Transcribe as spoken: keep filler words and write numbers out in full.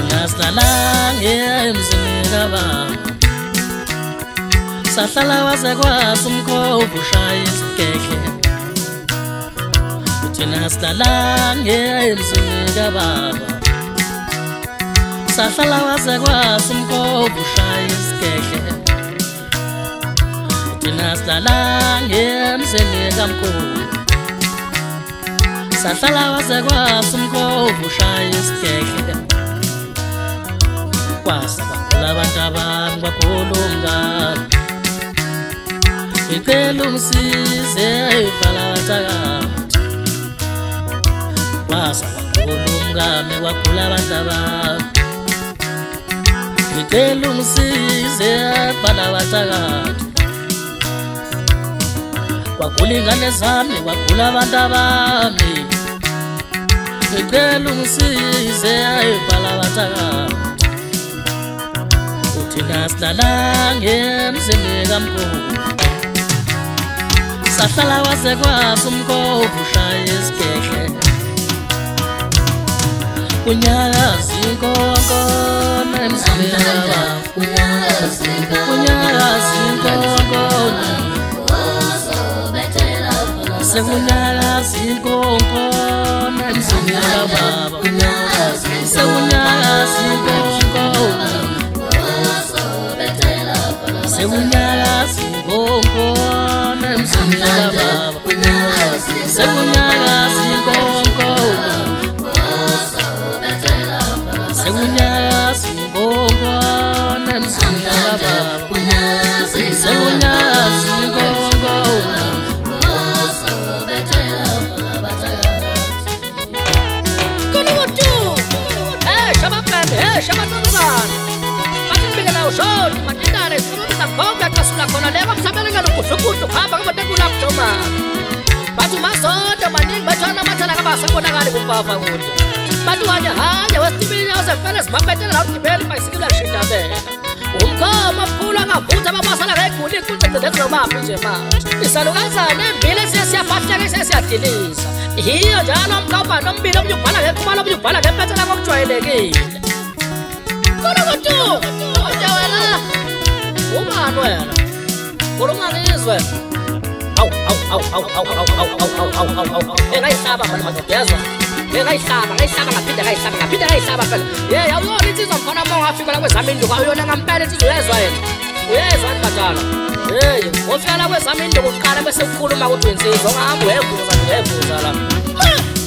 Nasilalang emzini kababa sahlala waze kwasa umkhomba ushaya isigekhe uthi nasilalang emzini kababa sahlala waze kwasa umkhomba ushaya isigekhe uthi nasilalang emzini kamkhulu sahlala waze kwasa umkhomba ushaya isigekhe kwasa kwakhula abantu abami kwakhulunga ngicela ungisize vala wathakathi kwasa kwakhulunga kwakhula abantu abami ngicela ungisize vala wathakathi kwakhula ingane zami kwakhula abantu abami ngicela ungisize vala wathakathi Nasilalang emzini kamkhulu sahlala waze kwasa umkhomba ushaya isigekhe kunyakaza inkonkona emzini kababa kunyakaza inkonkona sekunyakaza inkonkona emzini kababa sekunyakaza inkonkona Sekunyakaza inkonkona emzini kababa Sekunyakaza inkonkona Sekunyakaza inkonkona emzini kababa Sekunyakaza inkonkona Kunutu Hey shabapende hey shabatanzana Makimbika na ushoni makindane Kombe kasula kona leva msabelenga nukushukutu hapa kama tekula kuchoma Batu masoda maningi bachana matana kama sabona gali kumpafa ngutu Batu wanya hanya westibili ose fenes mapetena na ukibeli maisikila shita bena Umkoma pula ngafuta mabasala rekuli kunte ndetlo mapinje maji Isalugaza nembile siyasi ya patia siyasi ya kilisa Hiyo jano mkapa nombilo mjupala hekumalo mjupala hepetena kumchwaelegile Kono kutu Ojawela Umano yena Kulunganizwe Au au au au au au au au au au au au Engayisaba khona mazogezwa Engayisaba ngayisaba ngaphinda ngayisaba ngaphinda ngayisaba phela Hey awuyona insizwa khona uma ungafika la kwezaminduku awuyona ngampela insizwa uyezwa yena Uyezwa ndibatala Hey ufika la kwezaminduku uqala bese ukukhuluma ukuthi insizwa ungahambi uyevuza uyevuza la